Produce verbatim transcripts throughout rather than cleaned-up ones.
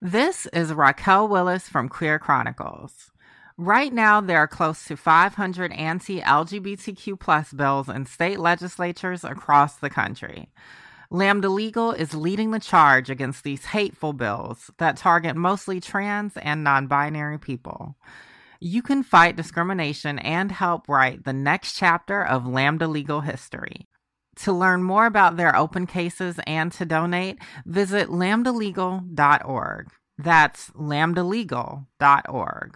This is Raquel Willis from Queer Chronicles. Right now, there are close to five hundred anti-L G B T Q plus bills in state legislatures across the country. Lambda Legal is leading the charge against these hateful bills that target mostly trans and non-binary people. You can fight discrimination and help write the next chapter of Lambda Legal history. To learn more about their open cases and to donate, visit lambda legal dot org. That's lambda legal dot org.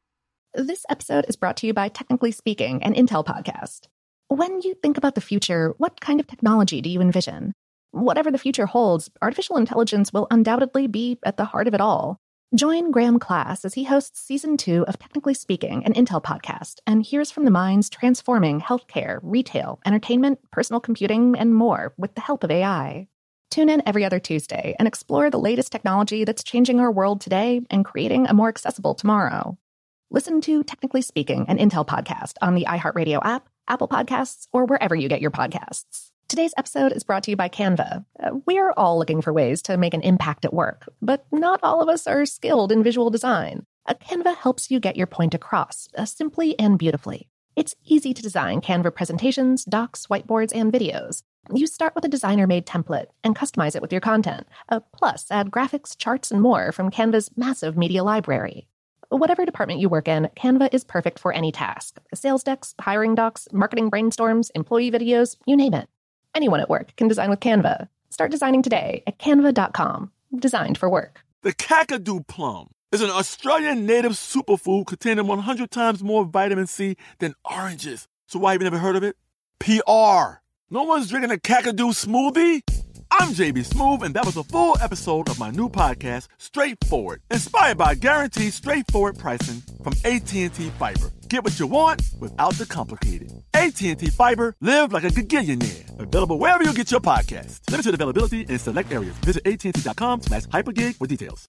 This episode is brought to you by Technically Speaking, an Intel podcast. When you think about the future, what kind of technology do you envision? Whatever the future holds, artificial intelligence will undoubtedly be at the heart of it all. Join Graham Class as he hosts season two of Technically Speaking, an Intel podcast, and hears from the minds transforming healthcare, retail, entertainment, personal computing, and more with the help of A I. Tune in every other Tuesday and explore the latest technology that's changing our world today and creating a more accessible tomorrow. Listen to Technically Speaking, an Intel podcast on the iHeartRadio app, Apple Podcasts, or wherever you get your podcasts. Today's episode is brought to you by Canva. Uh, we're all looking for ways to make an impact at work, but not all of us are skilled in visual design. Uh, Canva helps you get your point across, uh, simply and beautifully. It's easy to design Canva presentations, docs, whiteboards, and videos. You start with a designer-made template and customize it with your content. Uh, plus, add graphics, charts, and more from Canva's massive media library. Whatever department you work in, Canva is perfect for any task. Sales decks, hiring docs, marketing brainstorms, employee videos, you name it. Anyone at work can design with Canva. Start designing today at canva dot com. Designed for work. The Kakadu plum is an Australian native superfood containing one hundred times more vitamin C than oranges. So why have you never heard of it? P R. No one's drinking a Kakadu smoothie? I'm J B Smoove, and that was a full episode of my new podcast, Straightforward, inspired by guaranteed straightforward pricing from A T and T Fiber. Get what you want without the complicated. A T and T Fiber, live like a gigillionaire. Available wherever you get your podcasts. Limited availability in select areas. Visit A T and T dot com slash hypergig for details.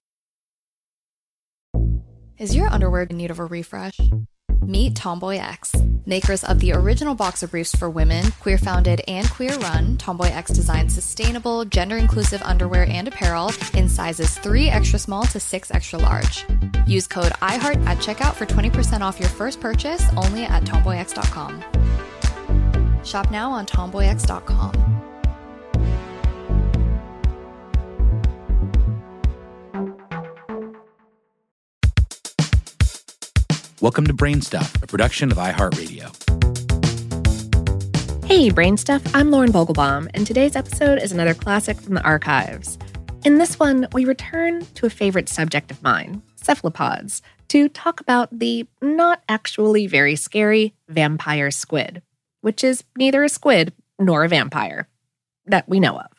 Is your underwear in need of a refresh? Meet Tomboy X. Makers of the original boxer briefs for women, queer-founded and queer-run, Tomboy X designs sustainable, gender-inclusive underwear and apparel in sizes three extra small to six extra large. Use code iHeart at checkout for twenty percent off your first purchase only at tomboy x dot com. Shop now on tomboy x dot com. Welcome to Brain Stuff, a production of iHeartRadio. Hey, Brain Stuff, I'm Lauren Vogelbaum, and today's episode is another classic from the archives. In this one, we return to a favorite subject of mine, cephalopods, to talk about the not actually very scary vampire squid, which is neither a squid nor a vampire that we know of.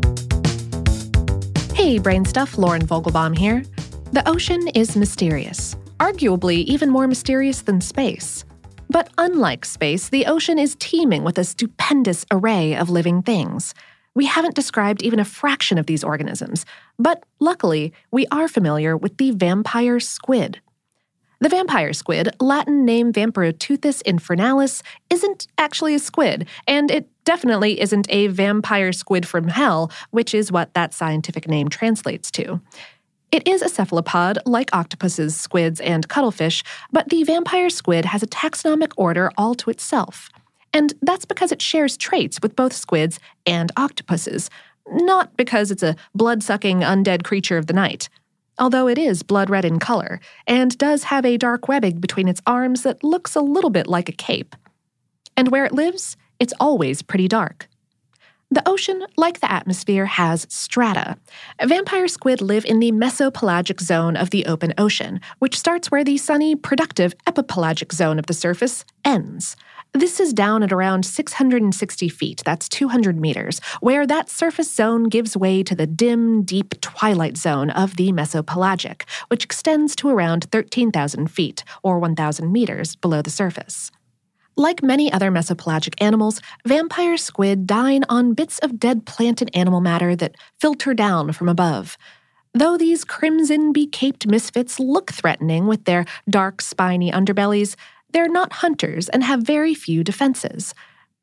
Hey, Brain Stuff, Lauren Vogelbaum here. The ocean is mysterious. Arguably even more mysterious than space. But unlike space, the ocean is teeming with a stupendous array of living things. We haven't described even a fraction of these organisms, but luckily, we are familiar with the vampire squid. The vampire squid, Latin name Vampirotuthis infernalis, isn't actually a squid, and it definitely isn't a vampire squid from hell, which is what that scientific name translates to. It is a cephalopod like octopuses, squids, and cuttlefish, but the vampire squid has a taxonomic order all to itself. And that's because it shares traits with both squids and octopuses, not because it's a blood-sucking undead creature of the night. Although it is blood-red in color, and does have a dark webbing between its arms that looks a little bit like a cape. And where it lives, it's always pretty dark. The ocean, like the atmosphere, has strata. Vampire squid live in the mesopelagic zone of the open ocean, which starts where the sunny, productive epipelagic zone of the surface ends. This is down at around six hundred sixty feet, that's two hundred meters, where that surface zone gives way to the dim, deep twilight zone of the mesopelagic, which extends to around thirteen thousand feet, or one thousand meters, below the surface. Like many other mesopelagic animals, vampire squid dine on bits of dead plant and animal matter that filter down from above. Though these crimson becaped misfits look threatening with their dark, spiny underbellies, they're not hunters and have very few defenses.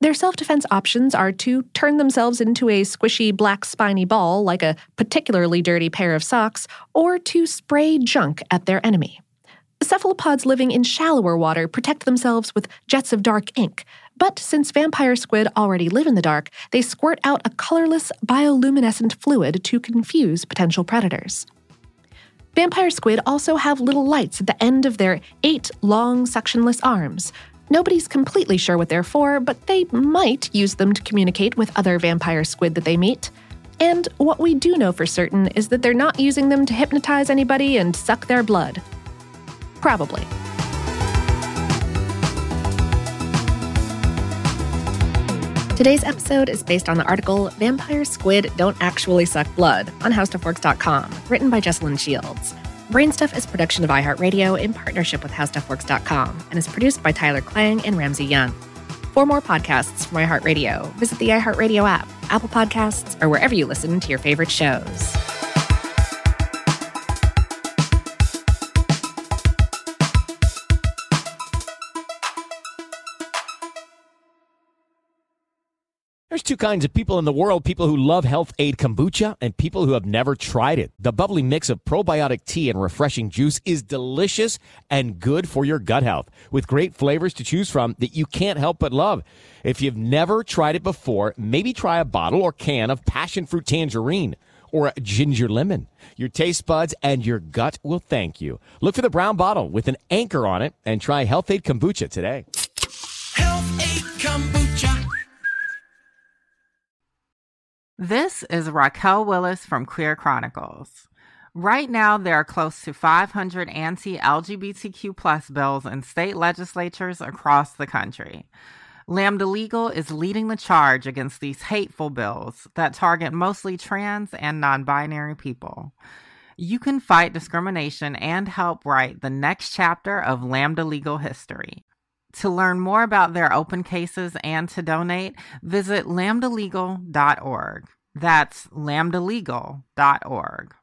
Their self-defense options are to turn themselves into a squishy black spiny ball like a particularly dirty pair of socks, or to spray junk at their enemy. Cephalopods living in shallower water protect themselves with jets of dark ink, but since vampire squid already live in the dark, they squirt out a colorless bioluminescent fluid to confuse potential predators. Vampire squid also have little lights at the end of their eight long, suctionless arms. Nobody's completely sure what they're for, but they might use them to communicate with other vampire squid that they meet. And what we do know for certain is that they're not using them to hypnotize anybody and suck their blood. Probably. Today's episode is based on the article Vampire Squid Don't Actually Suck Blood on how stuff works dot com, written by Jessalyn Shields. Brainstuff is a production of iHeartRadio in partnership with how stuff works dot com and is produced by Tyler Klang and Ramsey Young. For more podcasts from iHeartRadio, visit the iHeartRadio app, Apple Podcasts, or wherever you listen to your favorite shows. There's two kinds of people in the world, people who love Health Aid Kombucha and people who have never tried it. The bubbly mix of probiotic tea and refreshing juice is delicious and good for your gut health, with great flavors to choose from that you can't help but love. If you've never tried it before, maybe try a bottle or can of passion fruit tangerine or a ginger lemon. Your taste buds and your gut will thank you. Look for the brown bottle with an anchor on it and try Health Aid Kombucha today. Health Aid Kombucha. This is Raquel Willis from Queer Chronicles. Right now, there are close to five hundred anti-L G B T Q plus bills in state legislatures across the country. Lambda Legal is leading the charge against these hateful bills that target mostly trans and non-binary people. You can fight discrimination and help write the next chapter of Lambda Legal history. To learn more about their open cases and to donate, visit lambda legal dot org. That's lambda legal dot org.